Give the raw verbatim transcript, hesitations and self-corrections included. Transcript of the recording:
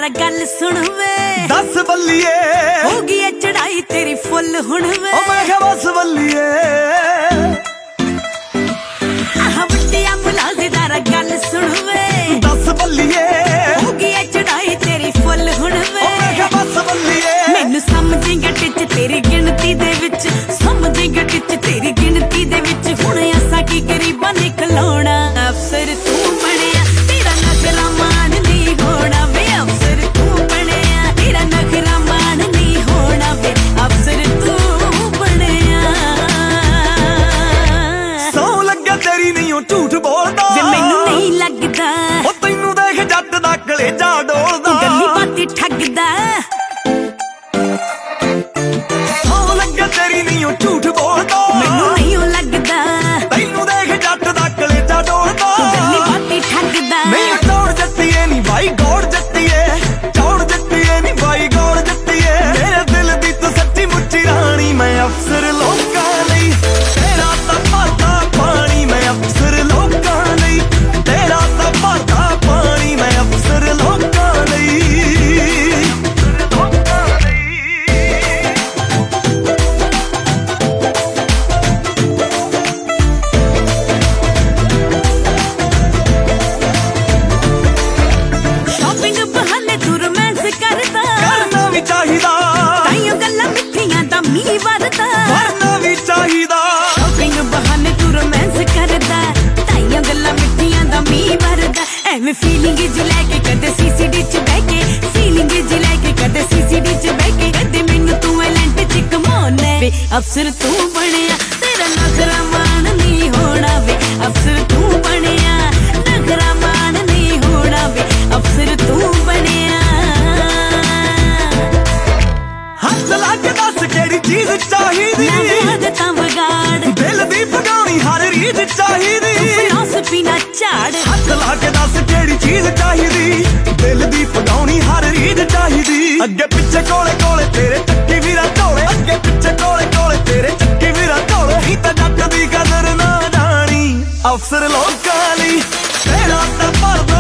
गल सुन वे दस बल्लिए हो गई है चढ़ाई तेरी फुल हुण वे ओ मैं क्या बस बल्लिए आह बट्टिया मुलाज़ेदार गल सुन वे दस बल्लिए हो गई है चढ़ाई तेरी फुल हुण वे ओ मैं क्या बस बल्लिए मैनू समझेगा टिच तेरी गिनती दे विच समझेगा टिच तेरी गिनती दे विच हुण असां की गरीबां ने खलोना अफसर तू बनिया तेरा नखरा मान नहीं होना वे अफसर तू बनिया तेरा नखरा मान नहीं होना वे अफसर तू बनिया सौ लग्या तेरी नहीं ओ झूठ बोलदा वे मैनू नहीं लगदा ओ तैनू देख जट दा कलेजा डोलदा गल्ली बाती ठगदा सौ लग्या तेरी नहीं ओ झूठ बोलदा मैनू नहीं ओ लगदा तैनू देख जट दा कलेजा डोलदा गल्ली बाती ठगदा नहीं दौड़ जत्तीए नी भाई गौड़ जत्तीए चौड़ जत्तीए नी भाई गौड़ जत्तीए मेरे दिल दी तू सच्ची मुच्ची रानी मैं अफसर लोकां लई तेरा तां भरदा पानी मैं अफसर लोकां लई तेरा तां भरदा पानी मैं अफसर लोकां लई लोकां लई शॉपिंग बहाने तू रोमांस करदा करना भी चाहिदा ताइयों गल्लां मिठियां दा मींह वरदा करना भी चाहिदा शॉपिंग बहाने तू रोमांस करदा ताइयों गल्लां मिठियां दा मींह वरदा एवें फीलिंग ज लैके कदे सीसीडी च बह के फीलिंग ज लैके कदे सीसीडी च बह के कदे मैनू तू एलेंट च कमाउना वे अफसर तू बनिया तेरा नखरा मान नहीं होना वे अफसर तू बनिया नखरा मान नहीं होना वे अफसर तू बनिया हथ ला के दस केड़ी चीज चाहिदी आदतां विगाड़ दिल दी भगाउणी हर रीत चाहिदी फिलॉसफी ना झाड़ हथ ला के दस केड़ी चीज चाहिदी दिल दी भगाउणी हर रीत चाहिदी अगे पिछे कोले कोले तेरे चक्की वीरा ढोले अगे पिछे कोले कोले तेरे चक्की वीरा ढोले ही तां जट दी कदर ना जानी अफसर लोकां लई तेरा तां भरदा